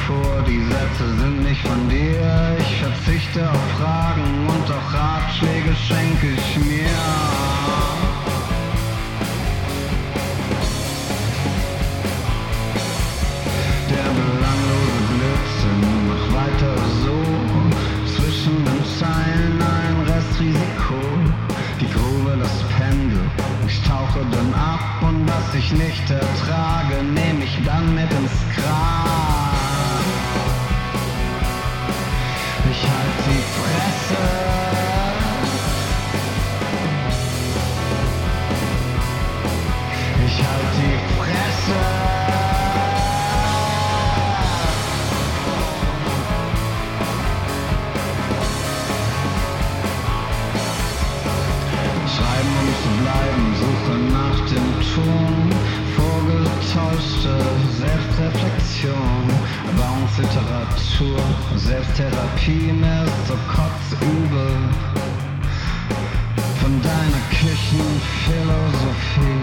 vor, die Sätze sind nicht von dir. Ich verzichte auf Fragen und auch Ratschläge schenke ich mir. Der belanglose Blödsinn, mach weiter so. Zwischen den Zeilen ein Restrisiko. Die Grube, das Pendel, ich tauche dann ab und was ich nicht ertrage, nehm ich dann mit ins Grab. Ich halt die Fresse. Ich halt die Fresse. Schreiben um zu bleiben, Suche nach dem Ton, vorgetäuschte Selbstreflexion, Bauungsliteratur, Selbsttherapie, mir ist so kotzübel von deiner Küchenphilosophie.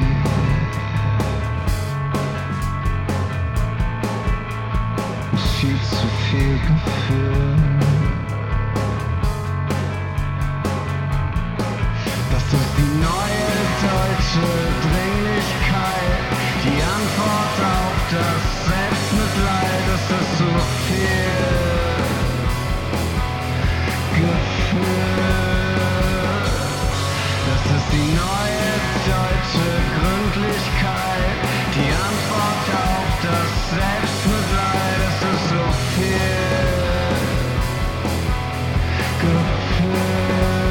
Viel zu viel Gefühl. Das ist die neue deutsche Dringlichkeit, die Antwort auf das Selbstmitleid. Es ist so viel Gefühl. Das ist die neue deutsche Gründlichkeit, die Antwort auf das Selbstmitleid. Es ist so viel Gefühl.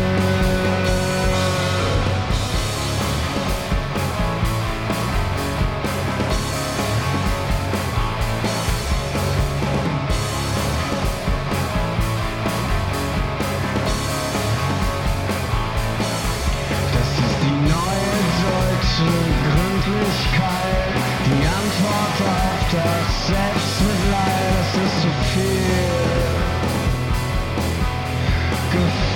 Gründlichkeit, die Antwort auf das Selbstmitleid, es ist so viel Gefühl.